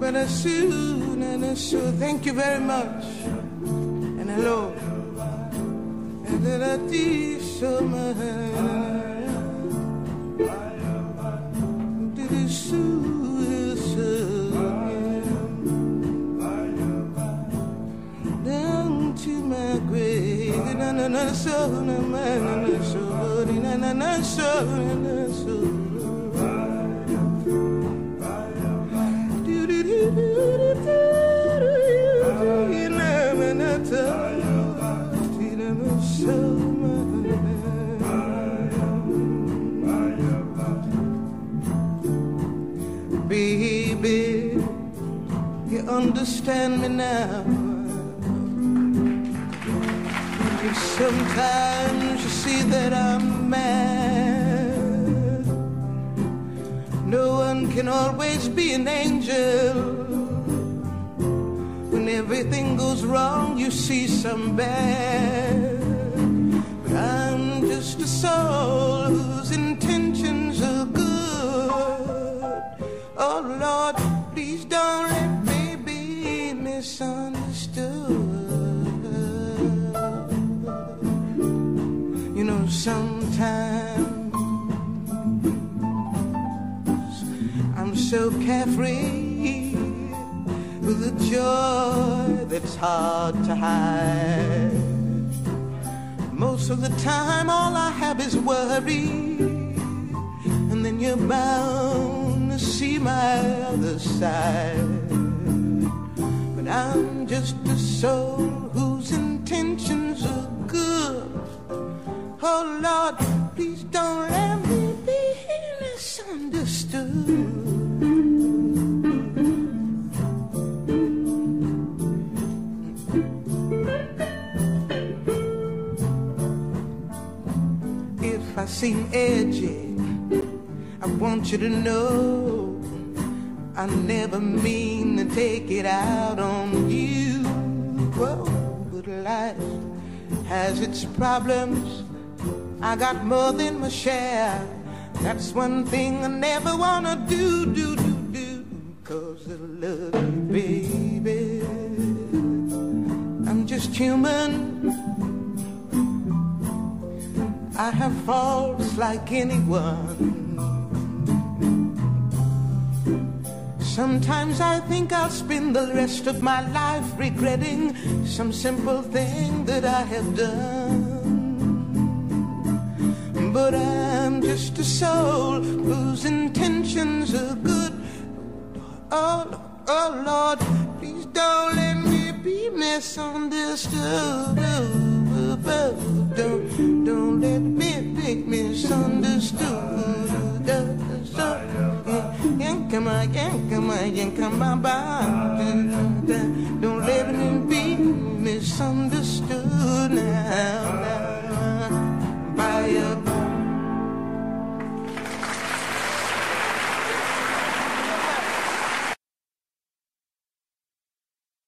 Thank you very much. And hello. And then I did so much. Down to my grave. Baby, you understand me now. Sometimes you see that I'm mad. No one can always be an angel. When everything goes wrong, you see some bad. But I'm just a soul whose intentions are good. Oh Lord, please don't let me be misunderstood. You know, sometimes I'm so carefree with a joy that's hard to hide. Most of the time all I have is worry, and then you're bound to see my other side. But I'm just a soul whose intentions are good. Oh Lord, please don't let me be misunderstood. If I seem edgy, I want you to know I never mean to take it out on you. Whoa, but life has its problems. I got more than my share. That's one thing I never wanna do. Cause I love you, baby. I'm just human. I have faults like anyone. Sometimes I think I'll spend the rest of my life regretting some simple thing that I have done. But I'm just a soul whose intentions are good. Oh Lord, please don't let me be misunderstood. Don't let me be misunderstood. Don't let me be misunderstood now.